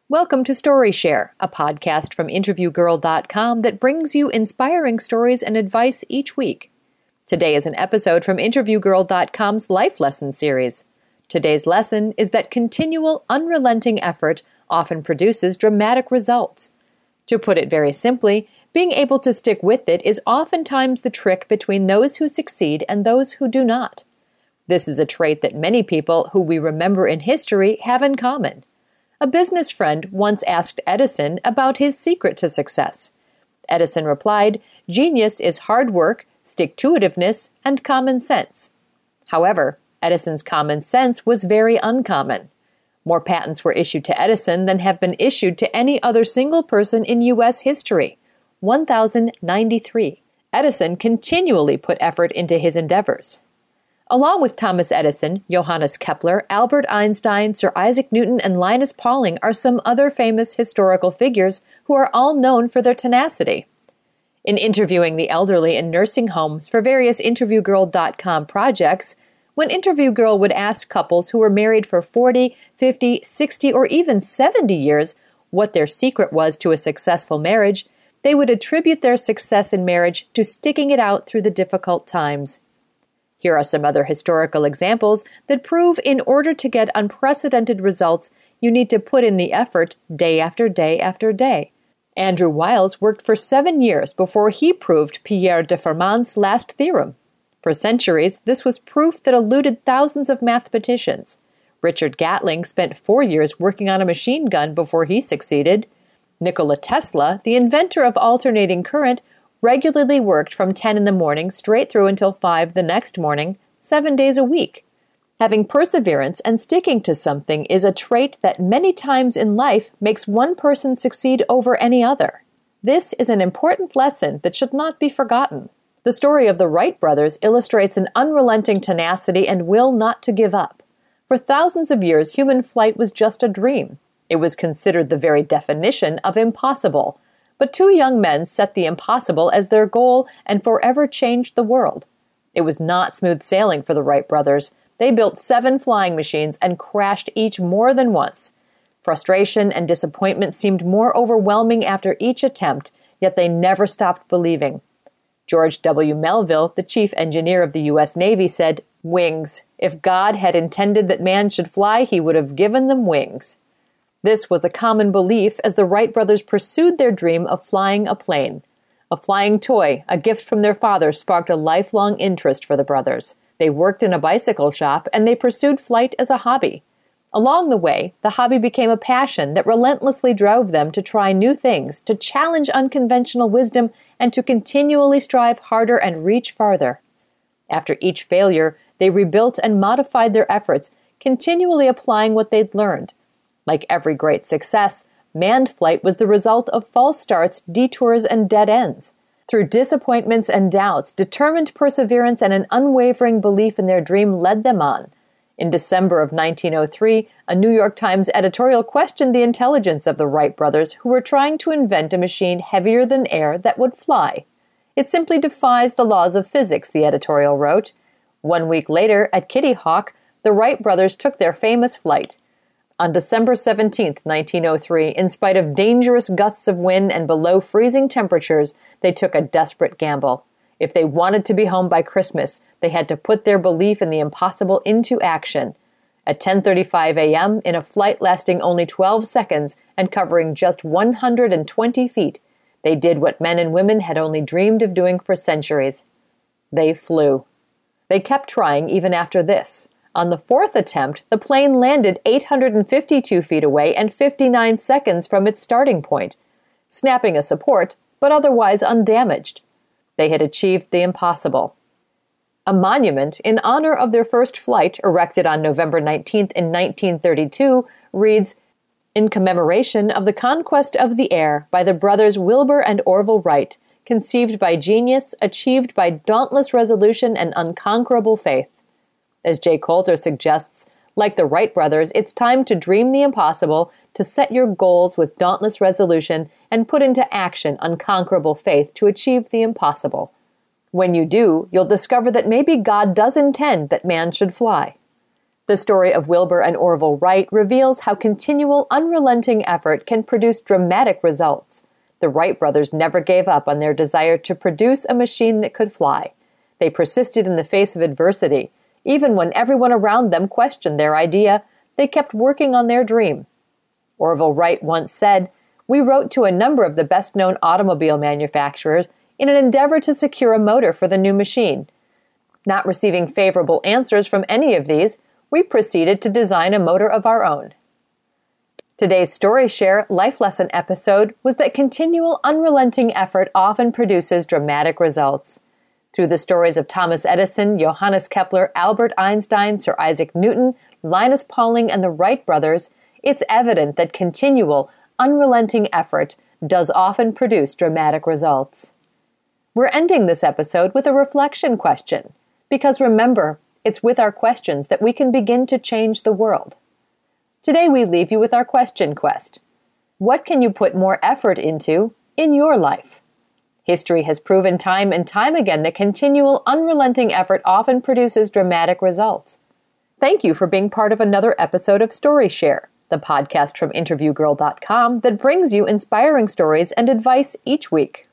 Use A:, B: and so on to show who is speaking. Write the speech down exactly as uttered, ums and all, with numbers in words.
A: Welcome to StoryShare, a podcast from interview girl dot com that brings you inspiring stories and advice each week. Today is an episode from interview girl dot com's Life Lesson series. Today's lesson is that continual, unrelenting effort often produces dramatic results. To put it very simply, being able to stick with it is oftentimes the trick between those who succeed and those who do not. This is a trait that many people who we remember in history have in common. A business friend once asked Edison about his secret to success. Edison replied, "Genius is hard work, stick-to-itiveness, and common sense." However, Edison's common sense was very uncommon. More patents were issued to Edison than have been issued to any other single person in U S history, one thousand ninety-three. Edison continually put effort into his endeavors. Along with Thomas Edison, Johannes Kepler, Albert Einstein, Sir Isaac Newton, and Linus Pauling are some other famous historical figures who are all known for their tenacity. In interviewing the elderly in nursing homes for various interview girl dot com projects, when Interview Girl would ask couples who were married for forty, fifty, sixty, or even seventy years what their secret was to a successful marriage, they would attribute their success in marriage to sticking it out through the difficult times. Here are some other historical examples that prove in order to get unprecedented results, you need to put in the effort day after day after day. Andrew Wiles worked for seven years before he proved Pierre de Fermat's last theorem. For centuries, this was proof that eluded thousands of mathematicians. Richard Gatling spent four years working on a machine gun before he succeeded. Nikola Tesla, the inventor of alternating current, regularly worked from ten in the morning straight through until five the next morning, seven days a week. Having perseverance and sticking to something is a trait that many times in life makes one person succeed over any other. This is an important lesson that should not be forgotten. The story of the Wright brothers illustrates an unrelenting tenacity and will not to give up. For thousands of years, human flight was just a dream. It was considered the very definition of impossible. But two young men set the impossible as their goal and forever changed the world. It was not smooth sailing for the Wright brothers. They built seven flying machines and crashed each more than once. Frustration and disappointment seemed more overwhelming after each attempt, yet they never stopped believing. George W. Melville, the chief engineer of the U S Navy, said, "Wings. If God had intended that man should fly, he would have given them wings." This was a common belief as the Wright brothers pursued their dream of flying a plane. A flying toy, a gift from their father, sparked a lifelong interest for the brothers. They worked in a bicycle shop, and they pursued flight as a hobby. Along the way, the hobby became a passion that relentlessly drove them to try new things, to challenge unconventional wisdom, and to continually strive harder and reach farther. After each failure, they rebuilt and modified their efforts, continually applying what they'd learned. Like every great success, manned flight was the result of false starts, detours, and dead ends. Through disappointments and doubts, determined perseverance and an unwavering belief in their dream led them on. In December of nineteen oh three, a New York Times editorial questioned the intelligence of the Wright brothers, who were trying to invent a machine heavier than air that would fly. "It simply defies the laws of physics," the editorial wrote. One week later, at Kitty Hawk, the Wright brothers took their famous flight. On December seventeenth, nineteen oh three, in spite of dangerous gusts of wind and below freezing temperatures, they took a desperate gamble. If they wanted to be home by Christmas, they had to put their belief in the impossible into action. At ten thirty-five a.m., in a flight lasting only twelve seconds and covering just one hundred twenty feet, they did what men and women had only dreamed of doing for centuries. They flew. They kept trying even after this. On the fourth attempt, the plane landed eight hundred fifty-two feet away and fifty-nine seconds from its starting point, snapping a support, but otherwise undamaged. They had achieved the impossible. A monument in honor of their first flight, erected on November nineteenth in nineteen thirty-two, reads, "In commemoration of the conquest of the air by the brothers Wilbur and Orville Wright, conceived by genius, achieved by dauntless resolution and unconquerable faith." As Jay Coulter suggests, like the Wright brothers, it's time to dream the impossible, to set your goals with dauntless resolution, and put into action unconquerable faith to achieve the impossible. When you do, you'll discover that maybe God does intend that man should fly. The story of Wilbur and Orville Wright reveals how continual, unrelenting effort can produce dramatic results. The Wright brothers never gave up on their desire to produce a machine that could fly. They persisted in the face of adversity. Even when everyone around them questioned their idea, they kept working on their dream. Orville Wright once said, "We wrote to a number of the best-known automobile manufacturers in an endeavor to secure a motor for the new machine. Not receiving favorable answers from any of these, we proceeded to design a motor of our own." Today's Story Share Life Lesson episode was that continual, unrelenting effort often produces dramatic results. Through the stories of Thomas Edison, Johannes Kepler, Albert Einstein, Sir Isaac Newton, Linus Pauling, and the Wright brothers, it's evident that continual, unrelenting effort does often produce dramatic results. We're ending this episode with a reflection question, because remember, it's with our questions that we can begin to change the world. Today we leave you with our question quest. What can you put more effort into in your life? History has proven time and time again that continual, unrelenting effort often produces dramatic results. Thank you for being part of another episode of Story Share, the podcast from interview girl dot com that brings you inspiring stories and advice each week.